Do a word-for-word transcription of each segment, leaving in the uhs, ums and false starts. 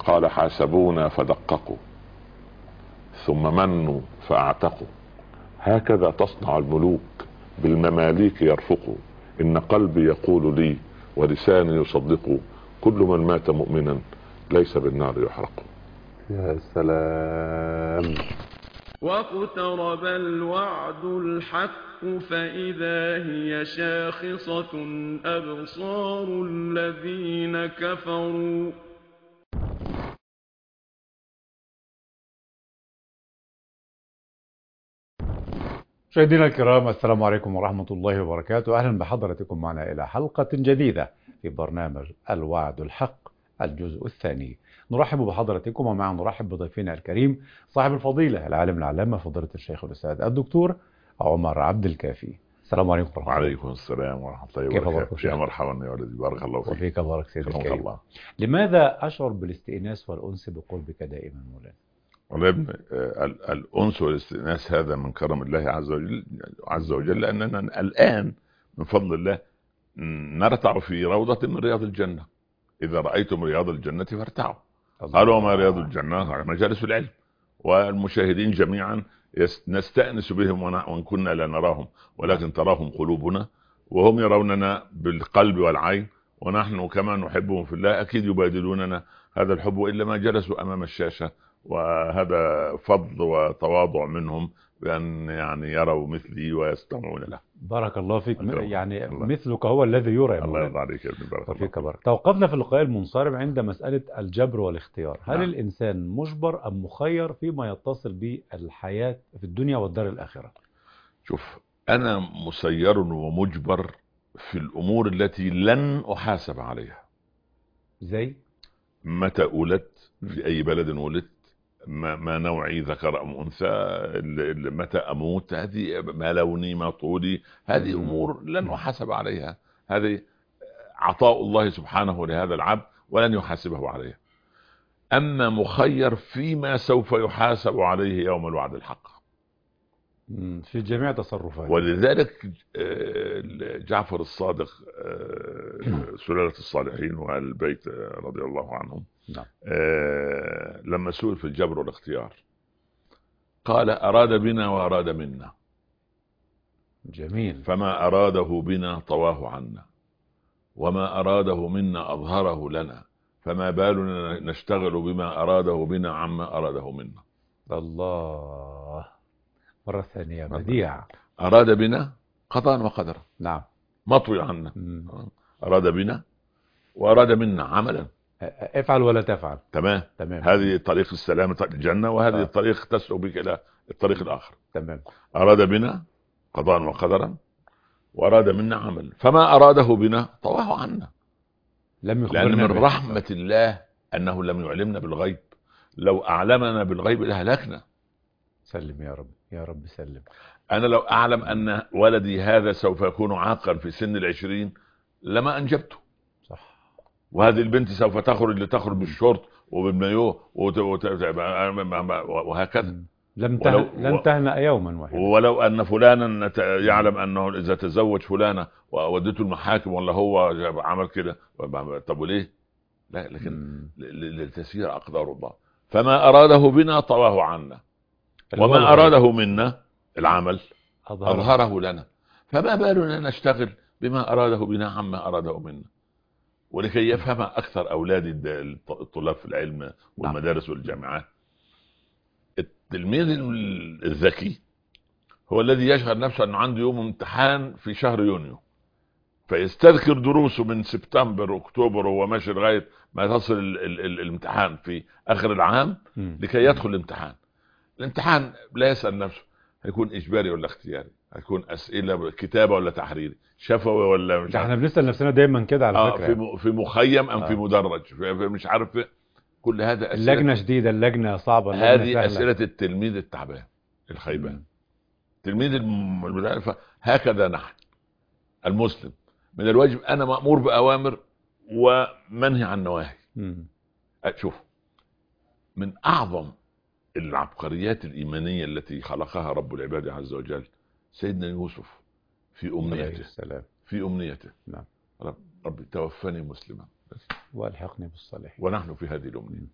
قال حاسبونا فدققوا ثم منوا فاعتقوا، هكذا تصنع الملوك بالمماليك يرفقوا، ان قلبي يقول لي ولساني يصدق، كل من مات مؤمنا ليس بالنار يحرق. يا سلام. واقترب الوعد الحق فإذا هي شاخصة أبصار الذين كفروا. مشاهدينا الكرام، السلام عليكم ورحمة الله وبركاته. أهلا بحضرتكم معنا إلى حلقة جديدة في برنامج الوعد الحق الجزء الثاني. نرحب بحضرتكم ومع نرحب بضيفنا الكريم صاحب الفضيلة العالم العلامة فضيلة الشيخ الأستاذ الدكتور عمر عبد الكافي. السلام عليكم ورحمة الله. وعليكم السلام ورحمة الله كيف وبركاته. يا مرحبا يا ولدي، بارك الله فيك. وفيك بارك سيدي الكريم. الله. لماذا أشعر بالاستئناس والأنس بقربك دائما مولانا؟ والله يا ابني، الأنس والاستئناس هذا من كرم الله عز وجل عز وجل لأننا الآن من فضل الله نرتع في روضة من رياض الجنة. إذا رأيتم رياض الجنة فارتعوا. قالوا وما رياض الجنة؟ مجالس العلم، والمشاهدين جميعا نستأنس بهم وإن كنا لا نراهم، ولكن تراهم قلوبنا وهم يروننا بالقلب والعين، ونحن كما نحبهم في الله أكيد يبادلوننا هذا الحب، إلا ما جلسوا أمام الشاشة، وهذا فضل وتواضع منهم بأن يعني يروا مثلي ويستمعون له. بارك الله فيك. يعني الله. مثلك هو الذي يرى. الله يرضى عليك يا ابني، بارك الله فيك. بارك. توقفنا في اللقاء المنصرم عند مسألة الجبر والاختيار. هل نعم. الإنسان مجبر أم مخير فيما يتصل بالحياة في الدنيا والدار الآخرة؟ شوف، أنا مسير ومجبر في الأمور التي لن أحاسب عليها. زي متى ولدت، في أي بلد ولدت، ما, ما نوعي ذكر أم أنثى، متى أموت، هذه ما لوني ما طولي، هذه أمور لن أحاسب عليها. هذه عطاء الله سبحانه لهذا العبد ولن يحاسبه عليها. أما مخير فيما سوف يحاسب عليه يوم الوعد الحق في جميع تصرفاته. ولذلك جعفر الصادق سلالة الصالحين وآل البيت رضي الله عنهم نعم. لما سئل في الجبر والاختيار قال أراد بنا وأراد منا. جميل. فما أراده بنا طواه عنا، وما أراده منا أظهره لنا، فما بالنا نشتغل بما أراده بنا عما أراده منا. الله. مرة ثانية بديع. أراد بنا قضاء وقدرا. نعم. مطوي عنا. مم. أراد بنا وأراد منا عملا. افعل ولا تفعل. تمام. تمام. هذه طريق السلام، طريق الجنة، وهذه آه. الطريق تسلك بك إلى الطريق الآخر. تمام. أراد بنا قضاء وقدرا وأراد منا عملا، فما أراده بنا طواه عنا. لم لأن من رحمة الله أنه لم يعلمنا بالغيب. لو أعلمنا بالغيب لهلكنا. سلم يا رب، يا رب سلم. أنا لو أعلم أن ولدي هذا سوف يكون عاقا في سن العشرين لما أنجبته. صح. وهذه البنت سوف تخرج لتخرج بالشورت وبالمايوه وهكذا. لم ته... لن تهنأ يوما واحدا. ولو أن فلانا يعلم أنه إذا تزوج فلانة وودته المحاكم ولا هو عمل كده، طب وليه؟ لا، لكن لتسير أقدار الله. فما أراده بنا طواه عنا، وما أراده منا العمل أظهره لنا، فما بالنا نشتغل بما أراده بنا عما أراده منا. ولكي يفهم أكثر أولادي الطلاب في العلم والمدارس والجامعات، التلميذ الذكي هو الذي يشغل نفسه أنه عنده يوم امتحان في شهر يونيو، فيستذكر دروسه من سبتمبر أكتوبر وهو ماشي لغاية ما تصل ال ال ال الامتحان في آخر العام لكي يدخل الامتحان. الامتحان لا يسأل نفسه هيكون إجباري ولا اختياري، هيكون أسئلة كتابة ولا تحريري، شفوي ولا مش عارف. احنا بنسأل نفسنا دايما كده على آه فكرة. في في مخيم أم آه. في مدرج، في مش عارف. كل هذا أسئلة. اللجنة شديدة، اللجنة صعبة، اللجنة هذه سهلة. أسئلة التلميذ التعبان الخيبان. تلميذ الم... هكذا نحن المسلم من الواجب أنا مأمور بأوامر ومنهي عن نواهي. أشوف من أعظم العبقريات الإيمانية التي خلقها رب العباد عز وجل سيدنا يوسف في أمنيته. في أمنيته. نعم. رب ربي توفني مسلما والحقني بالصالحين. ونحن في هذه الأمنية.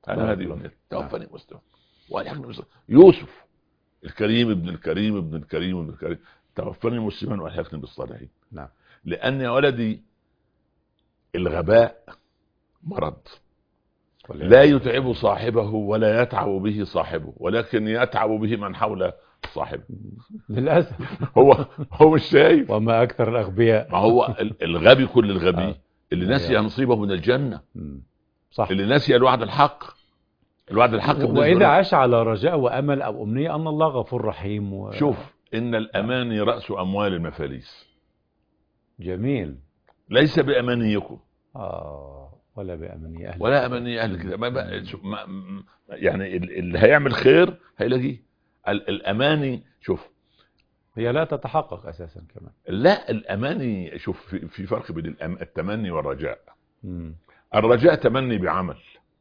انا هذه امنيتي توفني مسلما والحقني مسلما. يوسف الكريم ابن الكريم ابن الكريم ابن الكريم توفني مسلما والحقني بالصالحين. نعم. لان يا ولدي الغباء مرض لا يتعب صاحبه ولا يتعب به صاحبه، ولكن يتعب به من حول صاحبه. للاسف. هو هو مش شايف. وما اكثر الاغبياء. ما هو الغبي كل الغبي آه. اللي نسي نصيبه من الجنه. مم. صح. اللي نسي الوعد الحق. الوعد الحق واذا عاش على رجاء وامل او امنيه ان الله غفور رحيم و... شوف ان الاماني راس اموال المفاليس. جميل. ليس بامانيكم اه ولا باماني اهل ولا اماني اهل كده. ما بقى ما يعني اللي هيعمل خير هيلاقيه. الاماني شوف هي لا تتحقق اساسا كمان. لا الاماني شوف في, في فرق بين التمني والرجاء. مم. الرجاء تمني بعمل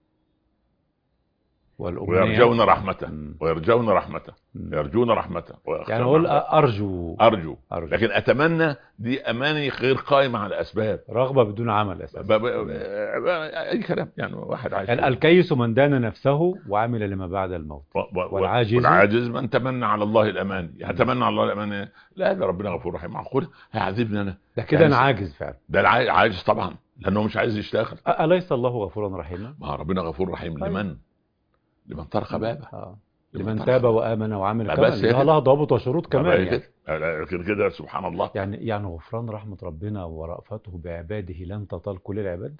ويرجون رحمته ويرجون رحمته يرجون رحمته يعني اقول ارجو ارجو ارجو لكن اتمنى دي اماني غير قائمه على اسباب، رغبه بدون عمل اساسا. اي كلام يعني. واحد عايز يعني الكيس من دان نفسه وعمل لما بعد الموت، والعاجز والعاجز من تمنى على الله الاماني. يتمنى على الله الاماني. لا ده ربنا غفور رحيم. معقول هيعذبني انا؟ ده كده انا عاجز فعلا. ده العاجز طبعا لانه مش عايز يشتغل. اليس الله غفورا رحيما؟ ما ربنا غفور رحيم. طيب. لمن لمن طرق بابه. آه. لمن تاب وآمن وعمل كمان. لها لها ضوابط وشروط كمان يعني. كده كده سبحان الله. يعني يعني غفران رحمة ربنا ورأفته بعباده لن تطال كل العباد.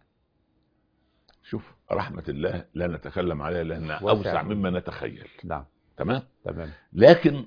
شوف رحمة الله لا نتكلم عليها لأنها أوسع مما نتخيل. نعم. تمام تمام. لكن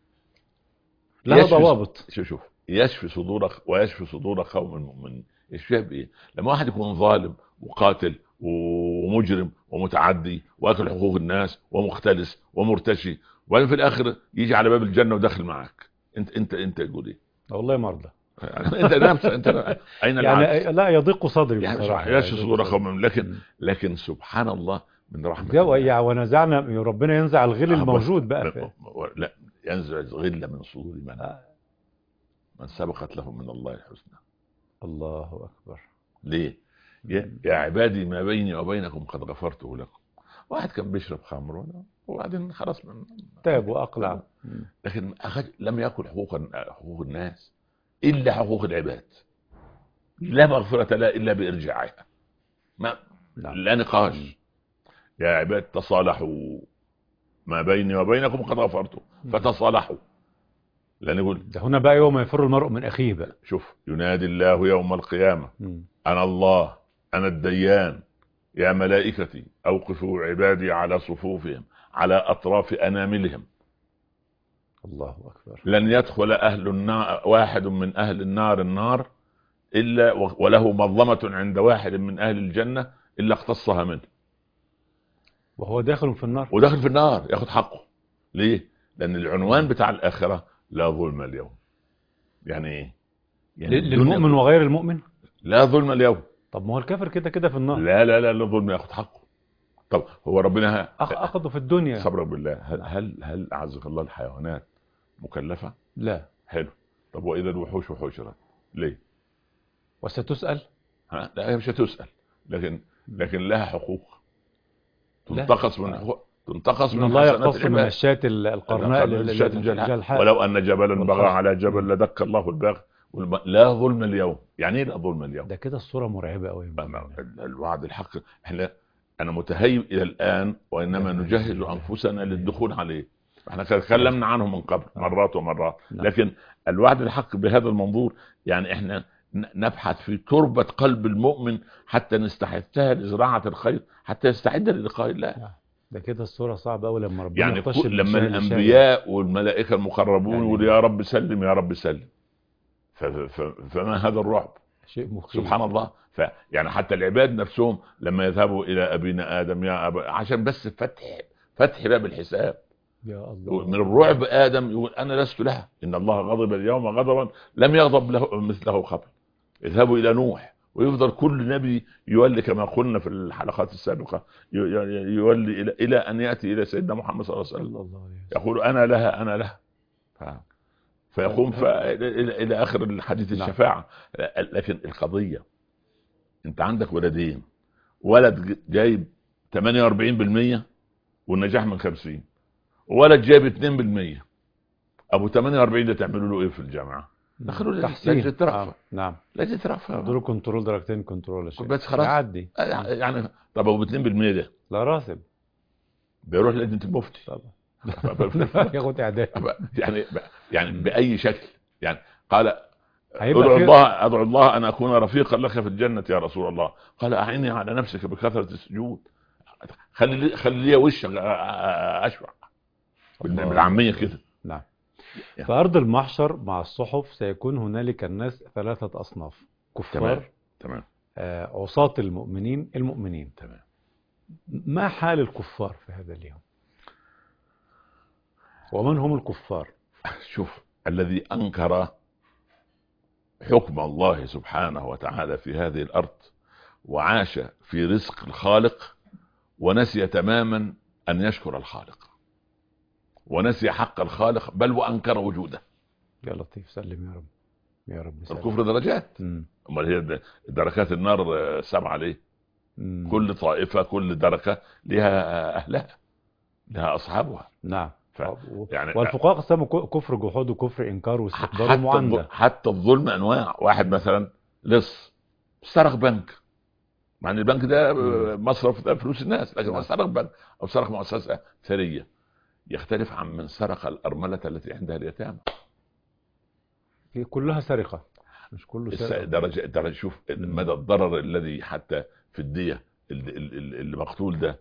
لها ضوابط. شوف شوف يشفي صدور ويشفي صدور قوم المؤمنين. يشفي بإيه؟ لما واحد يكون ظالم وقاتل ومجرم ومتعدي واكل حقوق الناس ومختلس ومرتشي وبعدين في الاخر يجي على باب الجنه وداخل معاك، انت انت انت تقول ايه؟ والله مرضى. انت نفسك انت اين يعني العدل؟ لا يضيق صدري يعني بصراحه. يشفي صدور قوم. لكن لكن سبحان الله من رحمه الله. يعني ونزعنا ربنا ينزع الغل الموجود بقى في... لا ينزع الغل من صدور من من سبقت له من الله الحسنى. الله اكبر. ليه؟ يا, يا عبادي ما بيني وبينكم قد غفرته لكم. واحد كان بيشرب خمر وبعدين خلاص من تاب واقلع، لكن أخذ لم يأكل حقوق حقوق الناس الا حقوق العباد. لا مغفرة لا الا بارجاعها. ما لا نقاش. يا عباد تصالحوا ما بيني وبينكم قد غفرته فتصالحوا. لأن يقول ده هنا بقى يوم يفر المرء من اخيه بقى. شوف ينادي الله يوم القيامة م. انا الله أنا الديان يا ملائكتي أوقفوا عبادي على صفوفهم على أطراف أناملهم. الله أكبر. لن يدخل أهل النار واحد من أهل النار النار إلا وله مظلمة عند واحد من أهل الجنة إلا اقتصها منه. وهو داخل في النار. وداخل في النار ياخد حقه. ليه؟ لأن العنوان بتاع الآخرة لا ظلم اليوم. يعني إيه؟ يعني للمؤمن وغير المؤمن لا ظلم اليوم. طب ما هو الكافر كده كده في النار. لا لا لا لا ظلم ياخد حقه. طب هو ربنا أخ اخذه في الدنيا. صبر بالله. هل هل هل اعزك الله الحيوانات مكلفه؟ لا. حلو. طب واذا الوحوش حشرت ليه؟ وستسأل. ها لا هي مش هتسأل لكن لكن لها حقوق تنتقص من حقوق تنتقص من الله يقتص من الشاة القرناء للشاة الجلحاء. ولو ان جبلا بغى على جبل لدك الله الباغي. لا ظلم اليوم. يعني ايه لا ظلم اليوم؟ ده كده الصورة مرعبة قوي. الوعد الحق. احنا انا متهيب الى الان وانما نجهز انفسنا للدخول عليه. احنا تكلمنا عنه من قبل مرات ومرات. لكن الوعد الحق بهذا المنظور يعني احنا نبحث في تربة قلب المؤمن حتى نستحثها لزراعة الخير حتى يستعد للقاء الله. ده كده الصورة صعبة قوي لما ربنا يعني لما الانبياء والملائكة المقربون يعني يقول يا رب سلم يا رب سلم. فما هذا الرعب؟ شيء مخيف. سبحان الله. فيعني حتى العباد نفسهم لما يذهبوا الى ابينا ادم يا أبا عشان بس فتح فتح باب الحساب يا الله. من الرعب ادم يقول انا لست لها ان الله غضب اليوم غضبا لم يغضب له مثله قبل. اذهبوا الى نوح ويفضل كل نبي يولي كما قلنا في الحلقات السابقه يولي الى الى ان ياتي الى سيدنا محمد صلى الله عليه وسلم يقول انا لها انا لها فيقوم الى الى اخر الحديث الشفاعه. لكن القضيه انت عندك ولدين ولد جايب ثمانية وأربعين بالمية والنجاح من خمسين، وولد جايب اثنين بالمية، ابو ثمانية وأربعين ده تعملوا له ايه في الجامعه؟ دخلوا له لجنه رأفة. آه. نعم، لجنه رأفة دول كنترول درجتين كنترول يا شيخ. بس خلاص يعدي. يعني. طب ابو اثنين بالمية ده لا راسب بيروح لجنه المفتي طبعا ياخد اعدام يعني يعني باي شكل يعني. قال هيبقى ادعو في- الله ادعو الله ان اكون رفيقا لك في الجنه يا رسول الله. قال اعني على نفسك بكثره السجود، خلي لي خلي لي وشك اشفع الله. بالعاميه كده. نعم. يعني. في أرض المحشر مع الصحف سيكون هنالك الناس ثلاثة أصناف: كفار، تمام تمام آه، عصاة المؤمنين المؤمنين. تمام. ما حال الكفار في هذا اليوم؟ ومن هم الكفار؟ شوف، الذي انكر حكم الله سبحانه وتعالى في هذه الارض وعاش في رزق الخالق ونسي تماما ان يشكر الخالق، ونسي حق الخالق، بل وانكر وجوده. يا لطيف سلم يا رب، يا رب سلم. الكفر درجات. مم. امال هي دركات النار سبعه ليه؟ مم. كل طائفه كل دركه لها اهلها، لها اصحابها. نعم. ف... يعني والفقهاء قسموا ك- كفر جحود وكفر انكار واستكبار حتى ومعاندة. الظ- حتى الظلم انواع. واحد مثلا لص سرق بنك، مع ان البنك ده مم. مصرف ده فلوس الناس، لكن نعم. هو سرق بنك او سرق مؤسسه ثريه، يختلف عن من سرق الارمله التي عندها اليتامى. هي كلها سرقة، مش كله الس- سرقة. درجه درجه شوف مم. مدى الضرر الذي حتى في الديه. ال- ال- ال- المقتول ده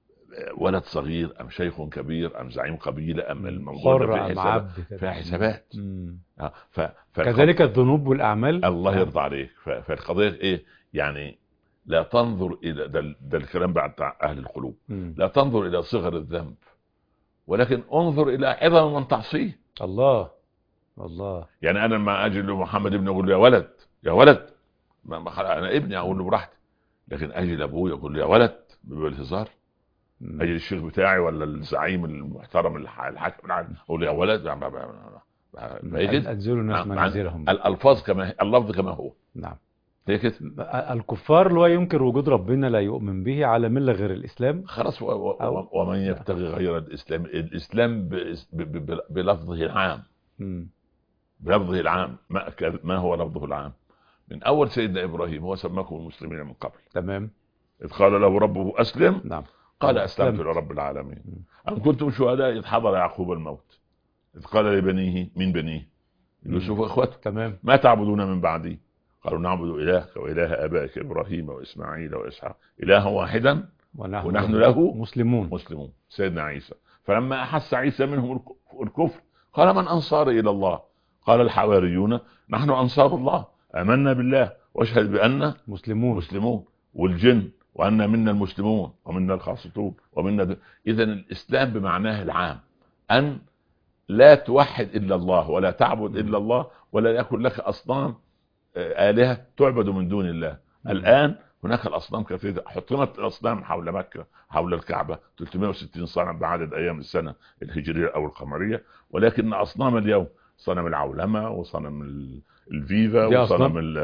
ولد صغير ام شيخ كبير ام زعيم قبيله ام الموضوع ده حر فيه أم حسابات عبد. فيها حسابات. مم. آه، ف... ف... كذلك الذنوب والأعمال. الله يرضى عليك. ف... فالقضيه ايه يعني؟ لا تنظر الى ده, ده الكلام بعد اهل القلوب. مم. لا تنظر الى صغر الذنب، ولكن انظر الى عظم من تعصيه. الله الله. يعني انا لما اجي لمحمد ابني اقول له يا ولد يا ولد، ما ما خلق انا ابني اقول له براحتي، لكن اجي لابويا اقول له يا ولد بالهزار. مم. اجي للشيخ بتاعي ولا الزعيم المحترم الح- الحاكم العادل اقول له يا ولد. ما- ما- ما- ما- ما هي كده. أنزلوا الناس مع- منازلهم. الالفاظ كما هي، اللفظ كما هو، نعم. هي كده. الكفار اللي هو ينكر وجود ربنا لا يؤمن به على ملة غير الإسلام. خلاص. و- و- أو- ومن يبتغي غير الاسلام، الاسلام ب- ب- ب- بلفظه العام، مم. بلفظه العام. ما ك- ما هو لفظه العام؟ من اول سيدنا ابراهيم هو سماكم المسلمين من قبل، تمام. اذ قال له ربه اسلم نعم. قال أسلمت. اسلمت لرب العالمين. مم. ام كنتم شهداء اذ حضر يعقوب الموت اذ قال لبنيه، من بنيه؟ مم. يوسف واخوته، تمام. ما تعبدون من بعدي؟ قالوا نعبد الهك واله ابائك ابراهيم واسماعيل واسحاق الها واحدا ونحن, ونحن له مسلمون. مسلمون. سيدنا عيسى، فلما احس عيسى منهم الك- الكفر قال من انصاري الى الله؟ قال الحواريون نحن انصار الله امنا بالله واشهد بان مسلمون. مسلمون. والجن وان منا المسلمون ومنا القاسطون ومنا د... اذا الاسلام بمعناه العام ان لا توحد الا الله ولا تعبد الا الله ولا يكن لك اصنام آه، الهه تعبد من دون الله. الان هناك الاصنام كثيره، حطمت الاصنام حول مكه حول الكعبه ثلاثمائة وستين صنم بعدد ايام السنه الهجريه او القمريه، ولكن اصنام اليوم صنم العولمه وصنم ال- الفيفا دي وصنم أصنام؟ ال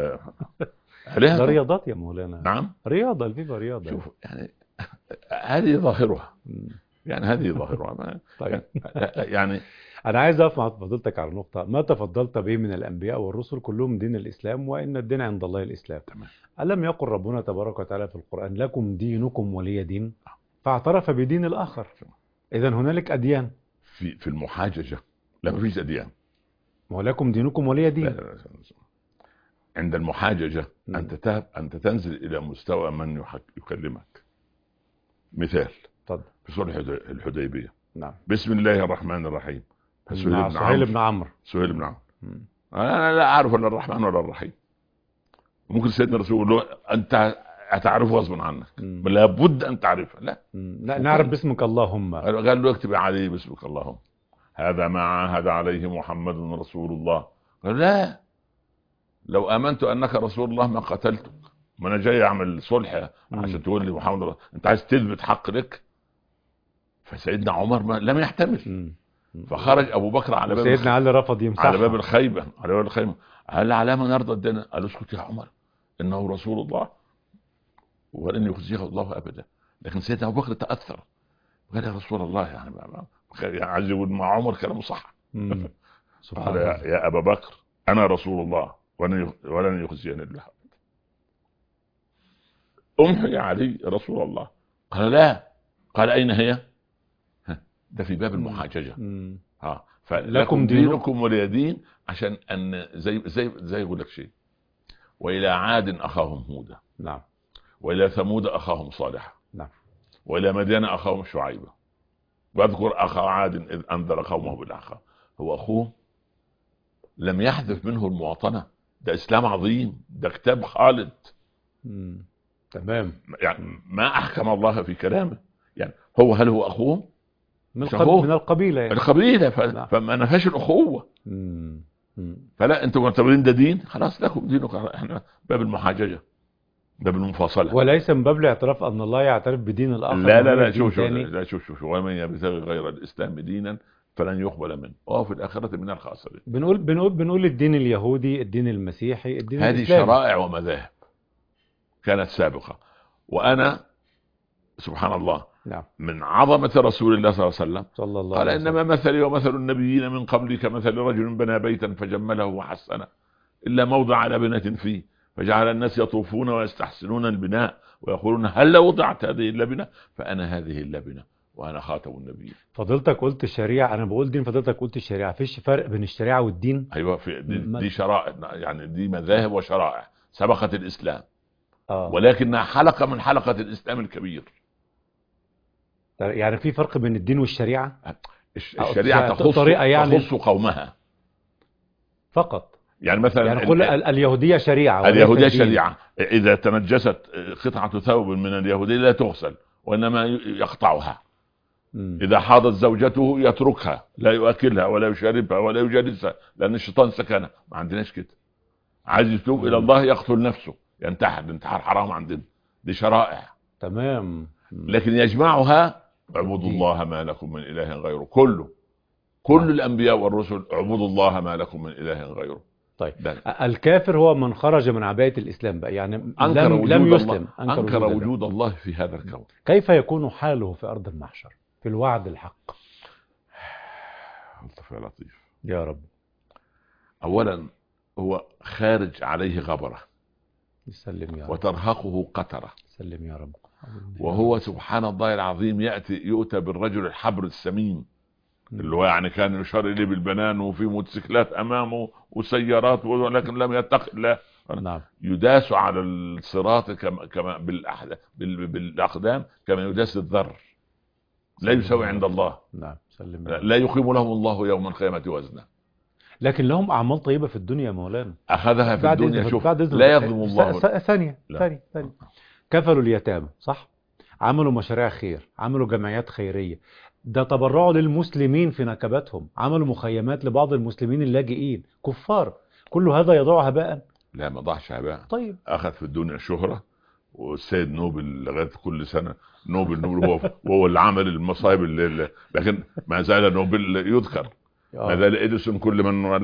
ده آلهة. رياضات يا مولانا. نعم. رياضة، الفيفا رياضة. شوف يعني هذه ظاهرها، مم. يعني هذه ظاهرها ما- طيب. يعني أنا عايز أقف مع فضيلتك على نقطة. ما تفضلت به من الأنبياء والرسل كلهم دين الإسلام، وإن الدين عند الله الإسلام. تمام. ألم يقل ربنا تبارك وتعالى في القرآن لكم دينكم ولي دين؟ فاعترف بدين الآخر. إذن هنالك أديان. في في المحاججه لا ما فيش اديان. ولكم دينكم ولي لا دين. لا لا. عند المحاججه مم. انت تهب انت تنزل الى مستوى من يحك... يكلمك. مثال اتفضل. في صلح الحدي- الحديبيه، نعم. بسم الله الرحمن الرحيم. سهيل مع بن سهيل عمرو بن عمرو. سهيل بن عمرو مم. انا لا اعرف الا الرحمن ولا الرحيم. ممكن سيدنا الرسول يقول له انت هتعرفه غصبا عنك، مم. بل لابد ان تعرفه. لا، مم. لا نعرف باسمك اللهم. قال له اكتب عليه باسمك اللهم، هذا ما عاهد عليه محمد رسول الله. قال لا، لو امنت انك رسول الله ما قتلتك، ما انا جاي اعمل صلح عشان تقول لي محمد رسول. انت عايز تثبت حق لك. فسيدنا عمر ما لم يحتمل، مم. فخرج ابو بكر على باب سيدنا علي رفض يمسحها. على باب الخيبه على باب الخيمه. قال على ما نرضى الدين؟ قال اسكت يا عمر انه رسول الله ولن يخزيه الله ابدا. لكن سيدنا ابو بكر تاثر، قال يا رسول الله يعني عايز يقول مع عمر كلامه صح. قال يا, يا ابا بكر انا رسول الله ولن يخزيني الله. امحي يا علي رسول الله. قال لا. قال اين هي؟ ده في باب المحاججه. ها فلكم دينكم ولي دين، عشان ان زي زي زي يقول لك شيء. والى عاد اخاهم هودا، نعم، والى ثمود اخاهم صالحا، نعم، والى مدين اخاهم شعيبا، واذكر اخا عاد اذ انذر قومه بالاحقاف. هو اخوه لم يحذف منه المواطنه، ده اسلام عظيم، ده كتاب خالد. مم. تمام. يعني ما احكم الله في كلامه. يعني هو هل هو اخوه من, القب... من القبيله يعني. القبيله ف... فما نفاش الاخوه. مم. مم. فلا انتم معتبرين ده دين، خلاص لكم دينكم. احنا باب المحاججه، باب المفاصله، وليس من باب الاعتراف ان الله يعترف بدين الاخر. لا لا لا شوف شوف لا شوف شوف ومن يبتغي غير الاسلام دينا فلن يقبل منه وهو في الاخره من الخاسرين. بنقول بنقول بنقول الدين اليهودي، الدين المسيحي، الدين هذه الاسلامي. هذه شرائع ومذاهب كانت سابقه. وانا سبحان الله، نعم، من عظمه رسول الله صلى الله عليه وسلم صلى الله قال عليه وسلم. انما مثلي ومثل النبيين من قبلي كمثل رجل بنى بيتا فجمله وحسنه الا موضع لبنه فيه فجعل الناس يطوفون ويستحسنون البناء ويقولون هل وضعت هذه اللبنه فانا هذه اللبنه وانا خاتم النبيين. فضلتك قلت الشريعه، انا بقول دين، فضلتك قلت الشريعه. فيش فرق بين الشريعه والدين؟ ايوه في دي, دي شرائع، يعني دي مذاهب وشرائع سبقت الاسلام. آه. ولكنها حلقه من حلقه الاسلام الكبير. يعني في فرق بين الدين والشريعه؟ الشريعه تخص يعني تخص قومها فقط. يعني مثلا يعني كل اليهوديه شريعه، اليهوديه شريعه. اذا تنجست قطعه ثوب من اليهوديه لا تغسل وانما يقطعها. م. اذا حاضت زوجته يتركها، لا يؤكلها ولا يشربها ولا يجالسها، لان الشيطان سكنها. ما عندناش كده. عايز يتوب الى الله يقتل نفسه، ينتحر. الانتحار حرام عندنا. دي شرائع. تمام. لكن يجمعها اعبدوا الله ما لكم من اله غيره. كله كل نعم. الانبياء والرسل اعبدوا الله ما لكم من اله غيره. طيب ده. الكافر هو من خرج من عباءة الاسلام بقى، يعني أنكر لم, وجود لم يسلم. الله. انكر, أنكر وجود, وجود الله في هذا الكون. كيف يكون حاله في ارض المحشر في الوعد الحق؟ لطف يا لطيف يا رب. اولا هو خارج عليه غبره يسلم يا رب، وترهقه قتره. سلم يا رب. وهو سبحان الله العظيم ياتي يؤتى بالرجل الحبر السمين اللي هو يعني كان يشار اليه بالبنان، وفي موتوسيكلات امامه وسيارات، ولكن لم يتق الله. نعم. يداس على الصراط كما كما بالاقدام كما يداس الذر. لا يساوي عند الله. نعم. سلم. لا يقيم لهم الله يوم القيامه وزنا. لكن لهم اعمال طيبه في الدنيا مولانا، اخذها في الدنيا. شوف لا يظلم الله. ثانيه ثانيه ثانيه كفلوا اليتامى، صح؟ عملوا مشاريع خير، عملوا جمعيات خيريه، ده تبرعوا للمسلمين في نكباتهم، عملوا مخيمات لبعض المسلمين اللاجئين كفار. كل هذا يضيع هباء؟ لا ما ضاعش هباء. طيب اخذ في الدنيا شهره، والسيد نوبل لغايه كل سنه نوبل نوبل هو هو اللي عمل المصايب اللي، لكن ما زال نوبل يذكر. ما زال اديسون كل من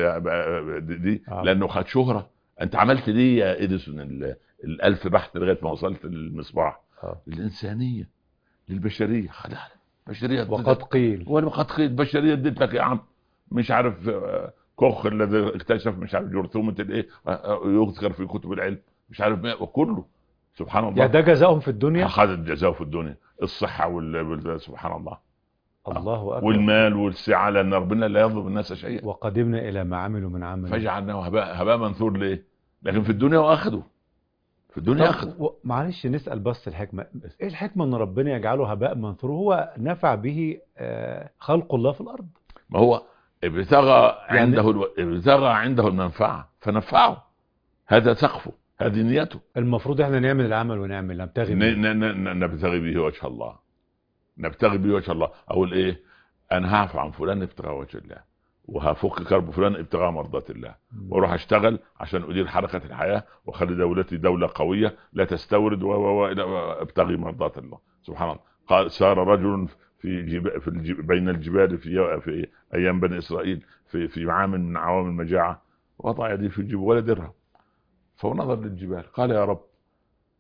دي لانه خد شهره. انت عملت ليه يا اديسون الالف بحث لغايه ما وصلت للمصباح؟ للانسانيه، للبشريه. خدها بشريه وقد قيل وقد قيل بشريه اديت لك يا عم. مش عارف كوخ الذي اكتشف مش عارف جرثومه الايه يذكر في كتب العلم، مش عارف ما وكله. سبحان الله. يا ده جزاهم في الدنيا. اخذ جزاهم في الدنيا الصحه وال سبحان الله. الله أكبر. والمال والسعه، لان ربنا لا يظلم الناس شيئا. وقدمنا الى ما عملوا من عمل فجعلناه هباء هباء منثور. ليه؟ لكن في الدنيا واخذوا في الدنيا اخذ. و... معلش نسال بس الحكمه، ايه الحكمه ان ربنا يجعله هباء منثور؟ هو نفع به خلق الله في الارض. ما هو ابتغى يعني عنده الو... ابتغى عنده المنفعه فنفعه. هذا سقفه، هذه نيته. المفروض احنا نعمل العمل ونعمل نبتغي به ن... ن... ن... نبتغي به وجه الله. نبتغي به وجه الله. اقول ايه؟ انا هعفو عن فلان ابتغاء وجه الله، وهفك كرب فلان ابتغاء مرضات الله، واروح اشتغل عشان ادير حركه الحياه واخلي دولتي دوله قويه لا تستورد و ابتغي مرضات الله. سبحان الله. قال سار رجل في جب... في الجب... بين الجبال في في ايام بني اسرائيل في في عام من عوام المجاعه، وضع يدي في الجيب ولا درهم، فنظر للجبال قال يا رب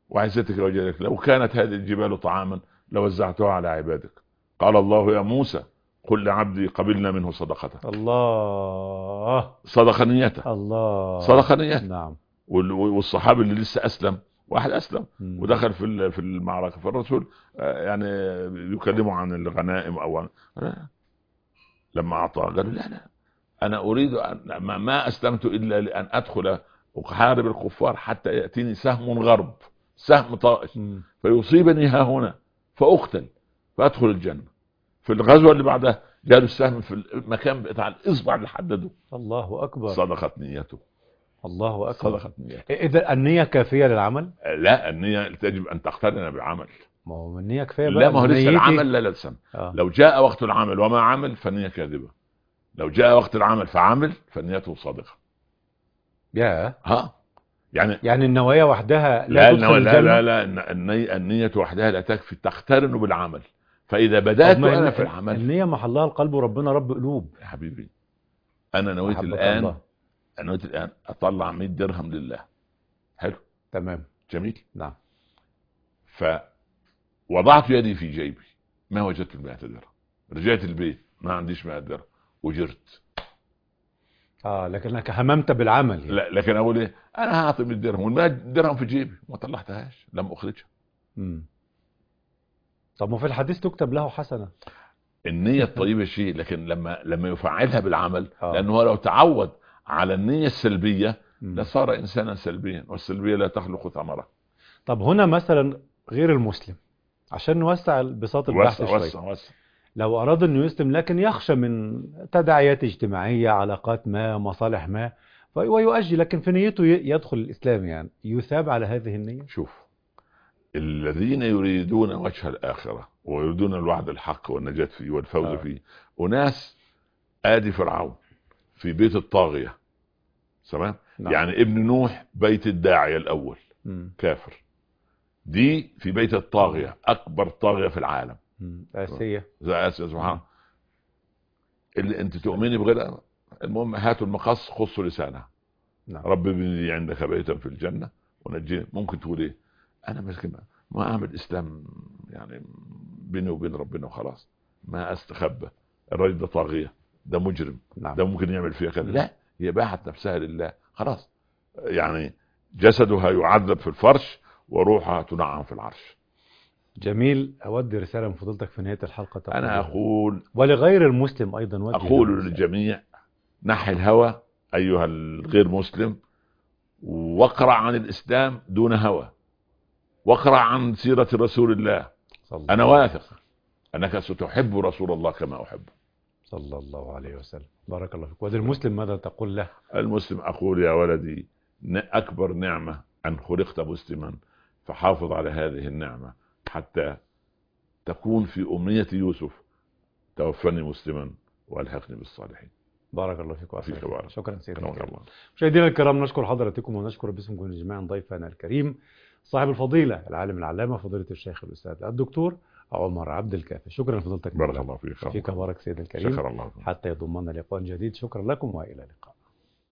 وعزتك وجلالك لو كانت هذه الجبال طعاما لوزعتها على عبادك. قال الله يا موسى قل لعبدي قبلنا منه صدقته. الله صدق نيته، الله صدق نيته. نعم. وال- والصحابي اللي لسه اسلم واحد اسلم مم. ودخل في ال- في المعركه، فالرسول آه، يعني يكلمه عن الغنائم او عن لما اعطاه قال لا لا انا اريد ان ما- ما اسلمت الا لان ادخل احارب الكفار حتى ياتيني سهم غرب، سهم طائش مم. فيصيبني ها هنا فاقتل فادخل الجنه. في الغزوه اللي بعدها جاله السهم في المكان بتاع الاصبع اللي حدده. الله أكبر. صدقت نيته، الله أكبر. صدقت نيته. إذا النية كافية للعمل؟ لا، النية تجب ان تقترن بعمل. ما هو النية كفاية بقى. لا ما هو لسه نيتي- العمل لا لسه. آه. لو جاء وقت العمل وما عمل فالنية كاذبة، لو جاء وقت العمل فعمل فنيته صادقة. يا ها يعني يعني النوايا وحدها لا, لا تدخل لا الجنة؟ لا لا, لا النية, النية وحدها لا تكفي، تقترن بالعمل. فإذا بدأت طب ما أنا الن- في العمل النية محلها القلب وربنا رب قلوب. يا حبيبي أنا نويت أحبك الآن الله. أنا نويت الآن أطلع مئة درهم لله. حلو تمام. جميل. نعم. فوضعت يدي في جيبي ما وجدت المئة درهم، رجعت البيت ما عنديش مئة درهم وجرت. اه لكنك هممت بالعمل يعني. لا لكن اقول ايه انا هعطي مئة درهم والمئة درهم في جيبي ما طلعتهاش لم اخرجها. مم. طب ما في الحديث تكتب له حسنة. النية الطيبة شيء، لكن لما لما يفعلها بالعمل آه. لانه هو لو تعود على النية السلبية مم. لصار انسانا سلبيا، والسلبية لا تخلق ثمرة. طب هنا مثلا غير المسلم، عشان نوسع بساط البحث وسع شوية، وسع وسع. لو أراد أنه يسلم لكن يخشى من تداعيات اجتماعية، علاقات ما، مصالح ما، ف- ويؤجل، لكن في نيته ي- يدخل الإسلام، يعني يثاب على هذه النية؟ شوف الذين يريدون وجه الآخرة ويريدون الوعد الحق والنجاة فيه والفوز آه. فيه، وناس آدي فرعون في بيت الطاغية تمام. نعم. يعني ابن نوح بيت الداعية الأول مم. كافر، دي في بيت الطاغية أكبر طاغية في العالم مم. آسية. زي آسيا سبحان الله. اللي أنت تؤمني بغير المهم هاتوا المقص خصوا لسانها. نعم. رب ابني لي عندك بيتا في الجنة ونجيني. ممكن تقول إيه أنا مش كده ما أعمل إسلام يعني بيني وبين ربنا وخلاص، ما أستخبى، الراجل ده طاغية، ده مجرم، نعم. ده ممكن يعمل فيها كذا. لا هي باعت نفسها لله خلاص، يعني جسدها يعذب في الفرش وروحها تنعم في العرش. جميل. أودي رسالة من فضيلتك في نهاية الحلقة تقول أنا لها. أقول ولغير المسلم أيضا ودي أقول رسالة. للجميع نحي الهوى أيها الغير مسلم، واقرأ عن الإسلام دون هوى، واقرأ عن سيرة رسول الله. صلى أنا الله عليه واثق وسلم. أنك ستحب رسول الله كما أحبه. صلى الله عليه وسلم. بارك الله فيك. وللمسلم ماذا تقول له؟ المسلم أقول يا ولدي أكبر نعمة أن خلقت مسلما، فحافظ على هذه النعمة حتى تكون في أمنية يوسف توفني مسلما والحقني بالصالحين. بارك الله فيك فيك وأحسن. بارك. شكرا سيدنا كرمك الكريم. الله. مشاهدينا الكرام نشكر حضراتكم ونشكر باسمكم جميعا ضيفنا الكريم صاحب الفضيلة العالم العلامة فضيلة الشيخ الأستاذ الدكتور عمر عبد الكافي. شكرا لفضيلتك. بارك الله فيك. فيك بارك سيدنا الكريم. شكرا الله. حتى يضمنا لقاء جديد. شكرا لكم وإلى اللقاء.